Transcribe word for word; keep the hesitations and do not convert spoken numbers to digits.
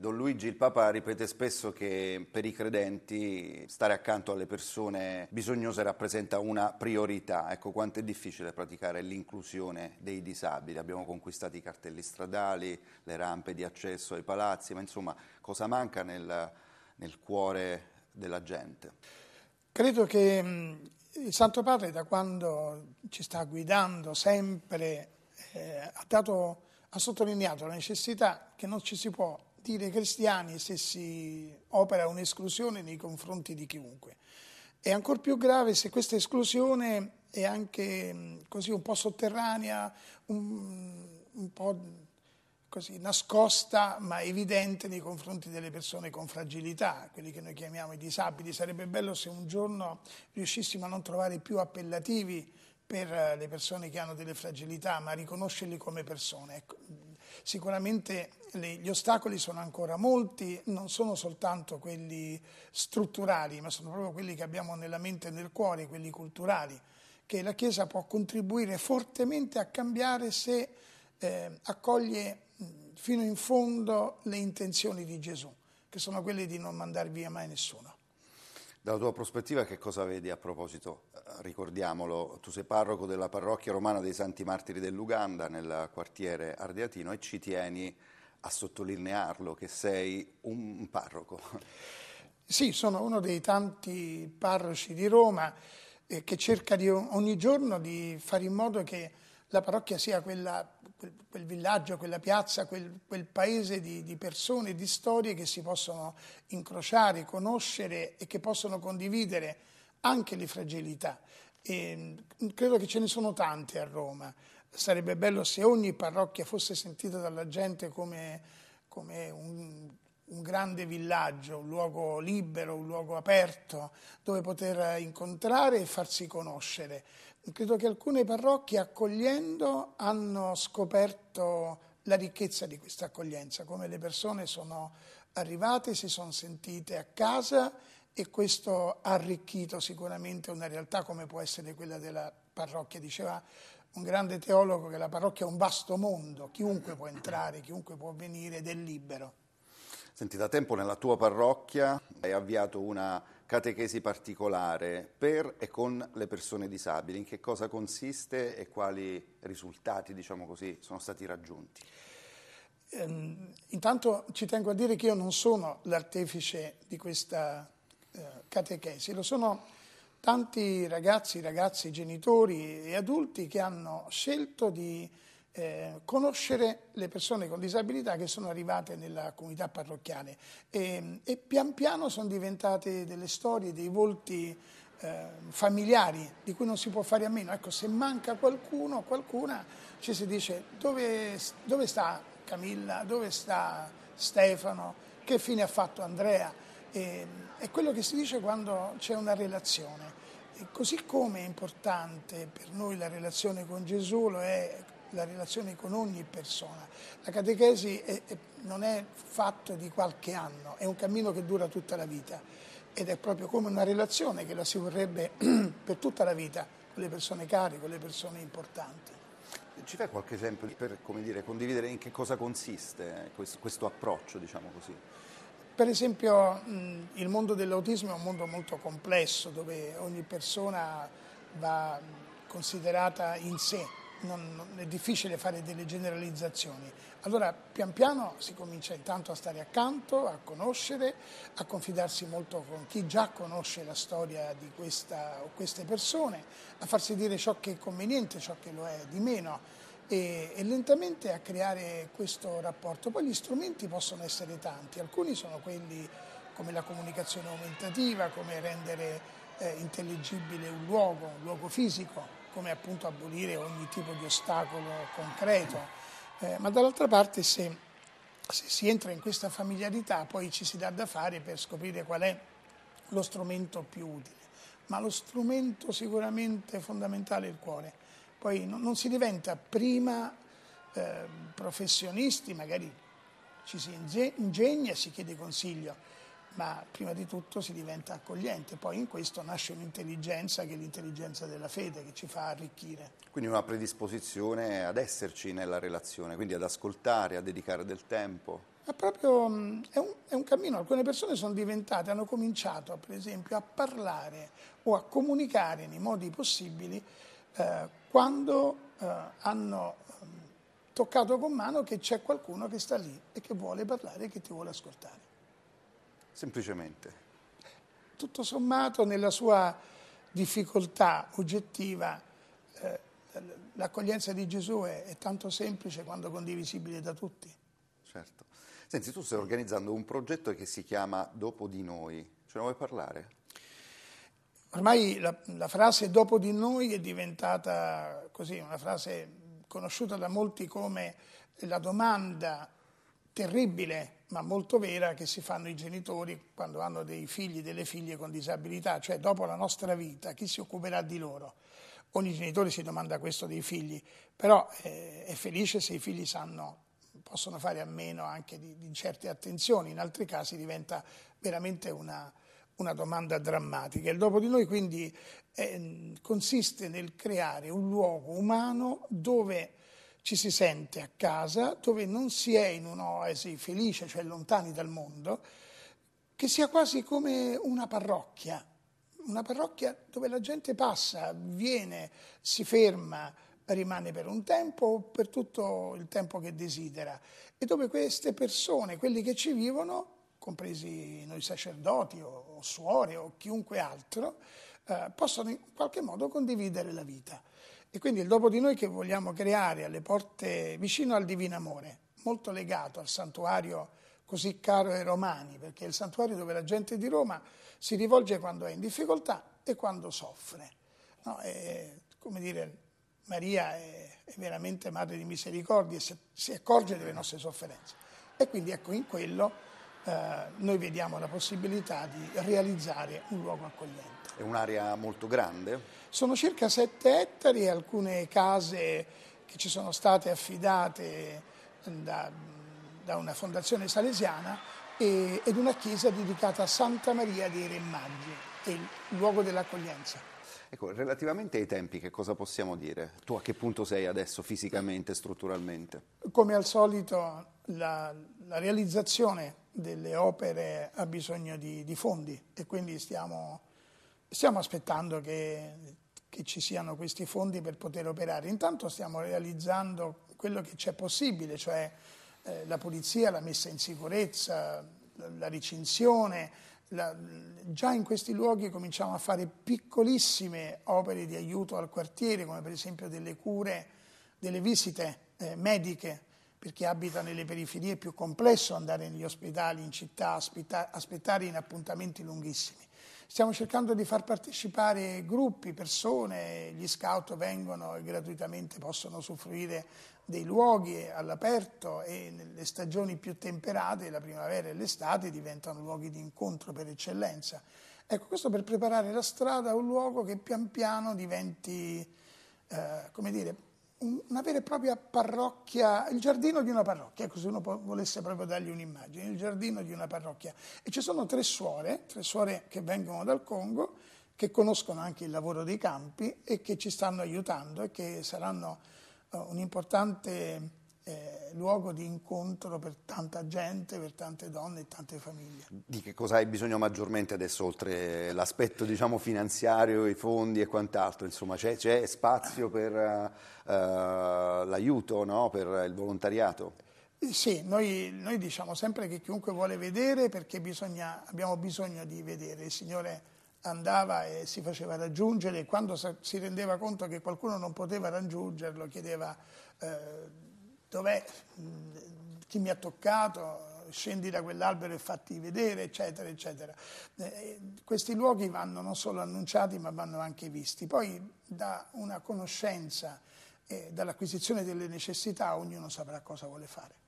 Don Luigi, il Papa ripete spesso che per i credenti stare accanto alle persone bisognose rappresenta una priorità. Ecco, quanto è difficile praticare l'inclusione dei disabili. Abbiamo conquistato i cartelli stradali, le rampe di accesso ai palazzi, ma insomma cosa manca nel, nel cuore della gente? Credo che mh, il Santo Padre, da quando ci sta guidando sempre, eh, ha, dato, ha sottolineato la necessità che non ci si può dire cristiani se si opera un'esclusione nei confronti di chiunque. È ancora più grave se questa esclusione è anche mh, così un po' sotterranea, un, un po' così nascosta ma evidente nei confronti delle persone con fragilità, quelli che noi chiamiamo i disabili. Sarebbe bello se un giorno riuscissimo a non trovare più appellativi per le persone che hanno delle fragilità, ma a riconoscerli come persone. Ecco, sicuramente le, gli ostacoli sono ancora molti, non sono soltanto quelli strutturali, ma sono proprio quelli che abbiamo nella mente e nel cuore, quelli culturali, che la Chiesa può contribuire fortemente a cambiare se eh, accoglie fino in fondo le intenzioni di Gesù, che sono quelle di non mandar via mai nessuno. Dalla tua prospettiva che cosa vedi a proposito? Ricordiamolo, tu sei parroco della parrocchia romana dei Santi Martiri dell'Uganda nel quartiere Ardeatino e ci tieni a sottolinearlo che sei un parroco. Sì, sono uno dei tanti parroci di Roma eh, che cerca di, ogni giorno di fare in modo che la parrocchia sia quella, quel, quel villaggio, quella piazza, quel, quel paese di, di persone, di storie che si possono incrociare, conoscere e che possono condividere anche le fragilità. E credo che ce ne sono tante a Roma. Sarebbe bello se ogni parrocchia fosse sentita dalla gente come, come un, un grande villaggio, un luogo libero, un luogo aperto, dove poter incontrare e farsi conoscere. Credo che alcune parrocchie, accogliendo, hanno scoperto la ricchezza di questa accoglienza, come le persone sono arrivate, si sono sentite a casa e questo ha arricchito sicuramente una realtà come può essere quella della parrocchia. Diceva un grande teologo che la parrocchia è un vasto mondo, chiunque può entrare, chiunque può venire ed è libero. Senti, da tempo nella tua parrocchia hai avviato una catechesi particolare per e con le persone disabili. In che cosa consiste e quali risultati, diciamo così, sono stati raggiunti? Ehm, intanto ci tengo a dire che io non sono l'artefice di questa eh, catechesi, lo sono tanti ragazzi, ragazzi, genitori e adulti che hanno scelto di eh, conoscere le persone con disabilità che sono arrivate nella comunità parrocchiale e, e pian piano sono diventate delle storie, dei volti eh, familiari di cui non si può fare a meno. Ecco, se manca qualcuno o qualcuna ci si dice dove, dove sta Camilla, dove sta Stefano, che fine ha fatto Andrea? E, è quello che si dice quando c'è una relazione. E così come è importante per noi la relazione con Gesù, lo è la relazione con ogni persona. La catechesi è, è, non è fatto di qualche anno, è un cammino che dura tutta la vita ed è proprio come una relazione che la si vorrebbe per tutta la vita con le persone care, con le persone importanti. Ci fai qualche esempio per, come dire, condividere in che cosa consiste questo, questo approccio, diciamo così? Per esempio mh, il mondo dell'autismo è un mondo molto complesso dove ogni persona va considerata in sé. Non, non, è difficile fare delle generalizzazioni. Allora pian piano si comincia intanto a stare accanto, a conoscere, a confidarsi molto con chi già conosce la storia di questa o queste persone, a farsi dire ciò che è conveniente, ciò che lo è di meno e, e lentamente a creare questo rapporto. Poi gli strumenti possono essere tanti, alcuni sono quelli come la comunicazione aumentativa, come rendere eh, intelligibile un luogo, un luogo fisico, come appunto abolire ogni tipo di ostacolo concreto, eh, ma dall'altra parte se, se si entra in questa familiarità poi ci si dà da fare per scoprire qual è lo strumento più utile, ma lo strumento sicuramente fondamentale è il cuore, poi non, non si diventa prima eh, professionisti, magari ci si ingegna, si chiede consiglio, ma prima di tutto si diventa accogliente, poi in questo nasce un'intelligenza che è l'intelligenza della fede che ci fa arricchire. Quindi una predisposizione ad esserci nella relazione, quindi ad ascoltare, a dedicare del tempo. Ma proprio mh, è un, è un cammino. Alcune persone sono diventate, hanno cominciato per esempio a parlare o a comunicare nei modi possibili eh, quando eh, hanno eh, toccato con mano che c'è qualcuno che sta lì e che vuole parlare e che ti vuole ascoltare. Semplicemente. Tutto sommato, nella sua difficoltà oggettiva, eh, l'accoglienza di Gesù è, è tanto semplice quanto condivisibile da tutti. Certo. Senti, tu stai organizzando un progetto che si chiama Dopo di noi. Ce ne vuoi parlare? Ormai la, la frase dopo di noi è diventata così, una frase conosciuta da molti come la domanda terribile ma molto vera che si fanno i genitori quando hanno dei figli, delle figlie con disabilità, cioè dopo la nostra vita chi si occuperà di loro? Ogni genitore si domanda questo dei figli, però eh, è felice se i figli sanno, possono fare a meno anche di, di certe attenzioni, in altri casi diventa veramente una, una domanda drammatica. Il dopo di noi quindi eh, consiste nel creare un luogo umano dove ci si sente a casa, dove non si è in un'oasi felice, cioè lontani dal mondo, che sia quasi come una parrocchia, una parrocchia dove la gente passa, viene, si ferma, rimane per un tempo o per tutto il tempo che desidera e dove queste persone, quelli che ci vivono, compresi noi sacerdoti o, o suore o chiunque altro, eh, possono in qualche modo condividere la vita. E quindi il dopo di noi che vogliamo creare alle porte, vicino al Divino Amore, molto legato al santuario così caro ai romani, perché è il santuario dove la gente di Roma si rivolge quando è in difficoltà e quando soffre. No, è, come dire, Maria è, è veramente madre di misericordia e si, si accorge delle nostre sofferenze. E quindi ecco, in quello eh, noi vediamo la possibilità di realizzare un luogo accogliente. È un'area molto grande? Sono circa sette ettari e alcune case che ci sono state affidate da, da una fondazione salesiana e, ed una chiesa dedicata a Santa Maria dei Re Maggi, è il luogo dell'accoglienza. Ecco, relativamente ai tempi che cosa possiamo dire? Tu a che punto sei adesso fisicamente, strutturalmente? Come al solito la, la realizzazione delle opere ha bisogno di, di fondi e quindi stiamo, stiamo aspettando che, che ci siano questi fondi per poter operare. Intanto stiamo realizzando quello che c'è possibile, cioè eh, la pulizia, la messa in sicurezza, la, la recinzione. La, già in questi luoghi cominciamo a fare piccolissime opere di aiuto al quartiere, come per esempio delle cure, delle visite eh, mediche, perché abita nelle periferie è più complesso andare negli ospedali, in città, aspetta, aspettare in appuntamenti lunghissimi. Stiamo cercando di far partecipare gruppi, persone, gli scout vengono e gratuitamente possono usufruire dei luoghi all'aperto e nelle stagioni più temperate, la primavera e l'estate, diventano luoghi di incontro per eccellenza. Ecco, questo per preparare la strada a un luogo che pian piano diventi, eh, come dire, una vera e propria parrocchia, il giardino di una parrocchia, ecco, se uno volesse proprio dargli un'immagine, il giardino di una parrocchia. E ci sono tre suore, tre suore che vengono dal Congo, che conoscono anche il lavoro dei campi e che ci stanno aiutando e che saranno uh, un importante eh, luogo di incontro per tanta gente, per tante donne e tante famiglie. Di che cosa hai bisogno maggiormente adesso, oltre l'aspetto diciamo finanziario, i fondi e quant'altro? Insomma, c'è, c'è spazio per uh, l'aiuto, no? Per il volontariato? Sì, noi, noi diciamo sempre che chiunque vuole vedere, perché bisogna, abbiamo bisogno di vedere. Il Signore andava e si faceva raggiungere e quando si rendeva conto che qualcuno non poteva raggiungerlo chiedeva eh, dov'è, chi mi ha toccato, scendi da quell'albero e fatti vedere, eccetera, eccetera. Eh, questi luoghi vanno non solo annunciati ma vanno anche visti. Poi da una conoscenza e dall'acquisizione delle necessità ognuno saprà cosa vuole fare.